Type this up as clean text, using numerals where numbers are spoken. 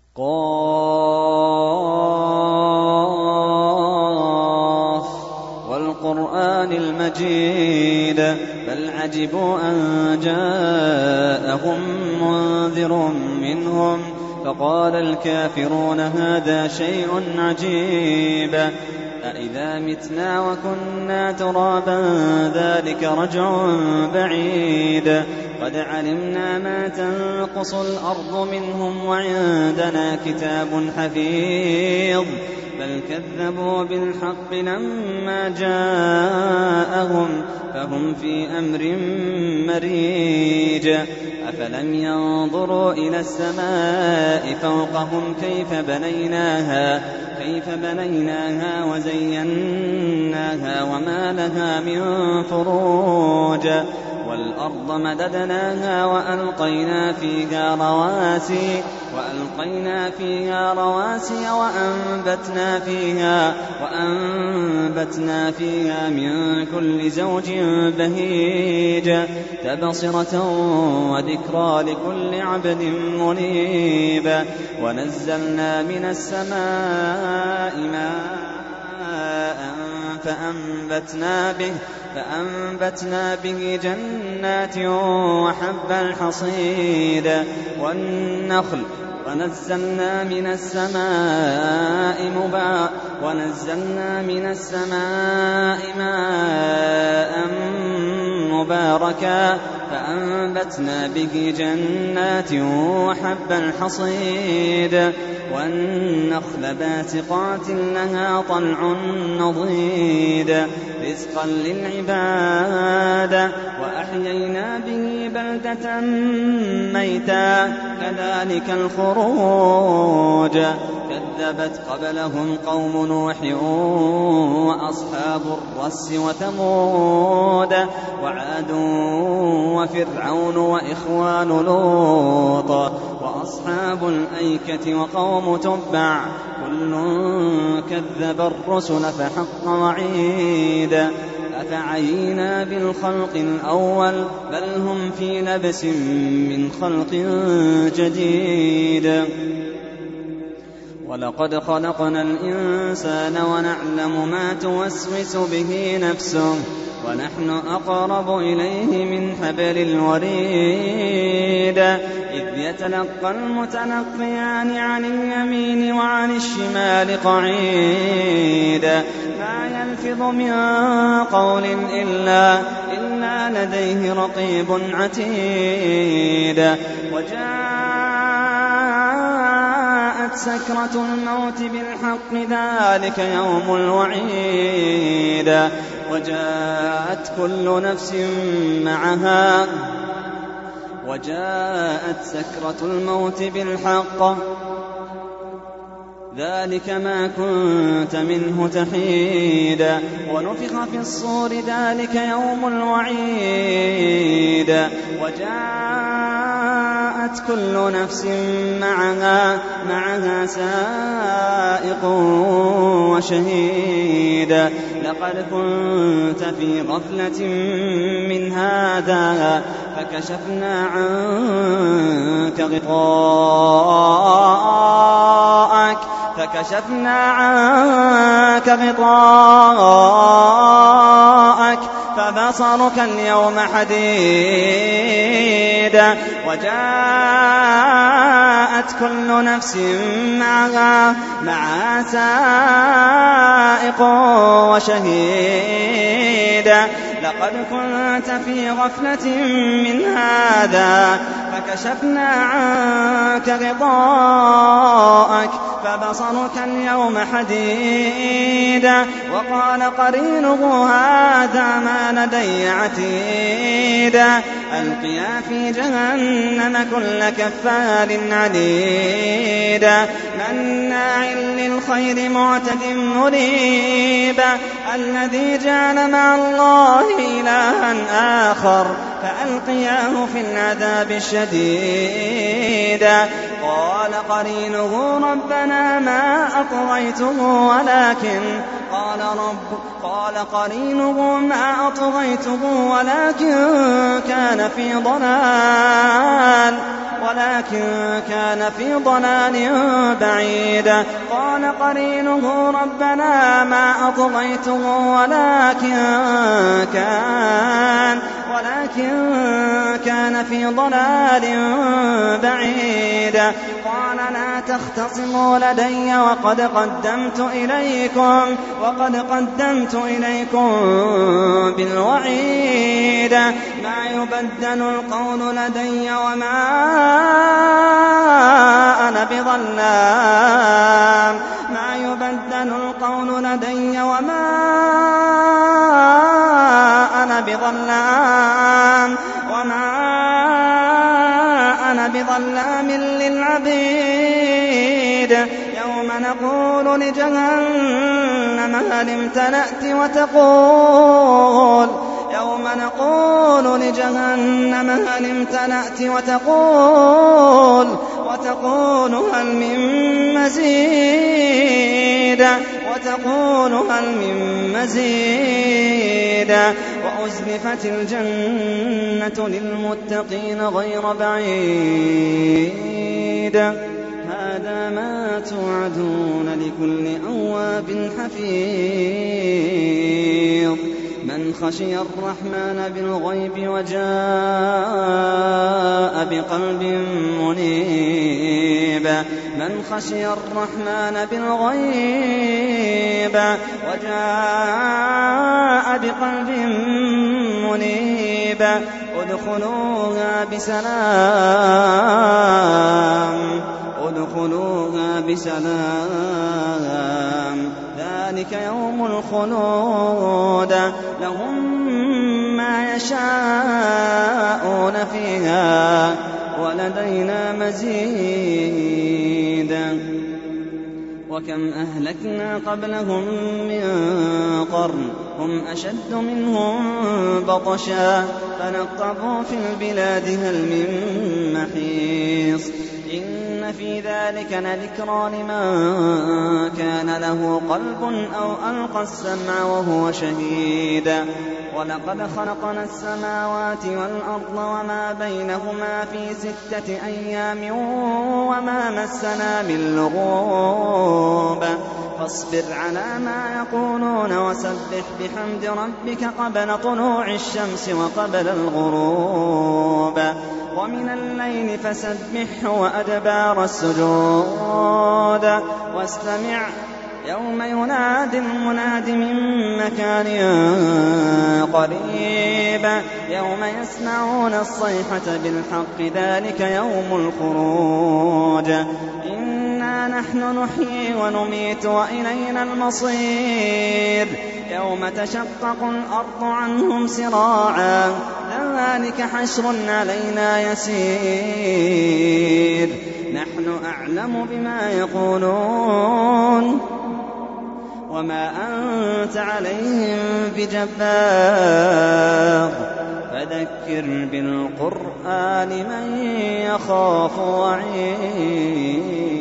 قاف والقرآن المجيد بل عجبوا أن جاءهم منذر منهم فقال الكافرون هذا شيء عجيب أإذا متنا وكنا ترابا ذلك رجع بعيد قد علمنا ما تنقص الأرض منهم وعندنا كتاب حفيظ بل كذبوا بالحق لما جاءهم فهم في أمر مريج أفلم ينظروا إلى السماء فوقهم كيف بنيناها وزيناها وما لها من فروج والأرض مددناها وألقينا فيها رواسي وأنبتنا فيها من كل زوج بهيج تبصرة وذكرى لكل عبد منيب ونزلنا من السماء ماء فأنبتنا به جنات وحب الحصيد والنخل ونزلنا من السماء ماء مباركا فأنبتنا به جنات وحب الحصيد والنخل باسقات لها طلع نضيد رزقا للعباد وأحيينا به بلدة ميتا كذلك الخروج كذبت قبلهم قوم نوح وأصحاب الرس وثمود وعاد وفرعون وإخوان لوط وأصحاب الأيكة وقوم تبع كل كذب الرسل فحق وعيد أفعينا بالخلق الأول بل هم في لبس من خلق جديد ولقد خلقنا الإنسان ونعلم ما توسوس به نفسه ونحن أقرب إليه من حبل الوريد إذ يتلقى المتلقيان عن اليمين وعن الشمال قعيد ما يلفظ من قول إلا لديه رقيب عتيد وجاءت سكرة الموت بالحق ذلك يوم الوعيد وجاءت سكرة الموت بالحق ذلك ما كنت منه تحيد ونفخ في الصور ذلك يوم الوعيد وجاءت كل نفس معها سائق وشهيد لقد كنت في غفلة من هذا فكشفنا عنك غطاءك فبصرك اليوم حديد وجاءت كل نفس معها سائق وشهيد لقد كنت في غفلة من هذا فكشفنا عنك غطاءك فبصرك اليوم حديد وقال قرينه هذا ما لدي عتيد ألقيا في جهنم كل كفار عنيد مناع للخير معتد مريب الذي جعل مع الله إلها آخر فألقياه في العذاب الشديد قال قرينه ربنا ما أطغيته قال قرينه ما أطغيته ولكن كان في ضلال بعيد. قال قرينه ربنا ما أطغيته ولكن كان في ضلال بعيد. قال لا تختصموا لدي وقد قدمت إليكم بالوعيد. ما يبدل القول لدي وما أنا بظلام للعبيد. يوم نقول لجهنم هل امتلأت وتقول هل من مزيد. وأزلفت الجنة للمتقين غير بعيد. هذا ما توعدون لكل أواب حفيظ. من خشي الرحمن بالغيب وجاء بقلب منيب ادخلوها بسلام. ذلك يوم الخلود. لهم ما يشاءون فيها ولدينا مزيد. وكم أهلكنا قبلهم من قرن هم أشد منهم بطشا فنقبوا في البلاد هل من محيص. إن في ذلك لذكرى لمن كان له قلب أو ألقى السمع وهو شهيد. ولقد خلقنا السماوات والأرض وما بينهما في 6 أيام وما مسنا من لغوب. فاصبر على ما يقولون وسبح بحمد ربك قبل طلوع الشمس وقبل الغروب. ومن الليل فسبحه وأدبار السجود. واستمع يوم ينادي المناد من مكان قريب. يوم يسمعون الصيحة بالحق ذلك يوم الخروج. إنا نحن نحيي ونميت وإلينا المصير. يوم تشقق الأرض عنهم سراعا ذلك حشر علينا يسير. نحن أعلم بما يقولون وما أنت عليهم بجبار. فذكر بالقرآن من يخاف وعيد.